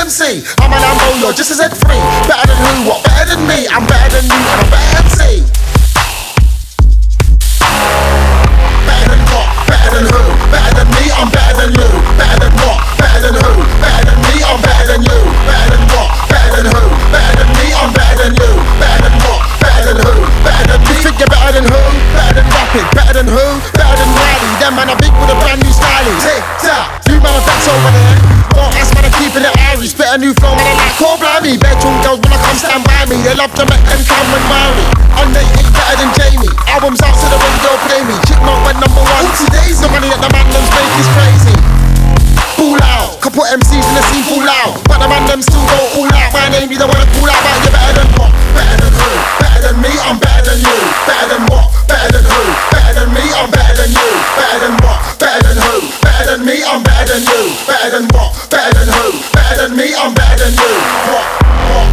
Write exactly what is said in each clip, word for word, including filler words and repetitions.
M C. I'm a Lambo, you're just a Z three. Better than who? What? Better than me. I'm better than you and I'm better M C. Better than what? Better than who? Better than me. I'm better than you. Better than what? Better than who? Better than me. I'm better than you. Better than what? Better than who? Better than me. I'm better than you. Better than what? Better than who? Better than me. You think you're better than who? Better than rapping. Better than who? Better than Riley. Them man are big with a brand new styling. Tick tock. You man are vets over there. Don't ask man, I'm keeping it airy. Spit a new flow, man, I like cold blimey. Bedroom girls when I come stand by me. They love to make them Cameron Murray. And they ain't better than Jamie. Albums out to the radio play me. Chipmunk went number one. Forty days, the money that the man them's make is crazy. Fool out, couple M Cs in the scene fall out. But the man them still go all out. My name you don't wanna call out, but you're better than what? Better than who? Better than me, I'm better than you. Better than what? Better than who? Better than me, I'm better than you. Better than what? Better than who? Better than me, I'm better than you. Better than what? Better than who? Better than me, I'm better than you. What? What?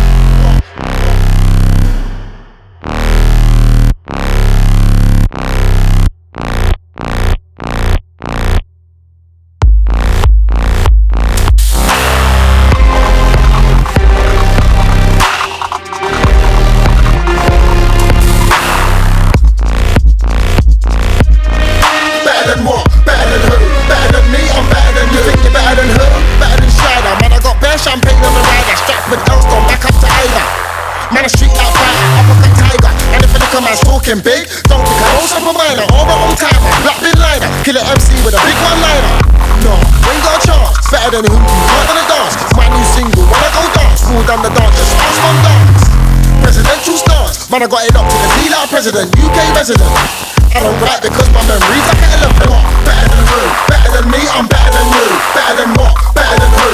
Champagne on the rider, strapped with Elston, back up to Ida. Man, a street out fighter, uppercut tiger. And if a nigga man's talking big, don't think I don't stop a minor. All my own timer, black bin liner. Killer M C with a big one liner. No, we ain't got a chance. Better than who you can't gonna dance. My new single, when I go dance. Cool down the dance, just ask one dance. Presidential stance, man, I got it up to the D like president, U K resident. I don't write because my memory's like an elephant. Better than who? Better than me, I'm better than you. Better than what? Better than who?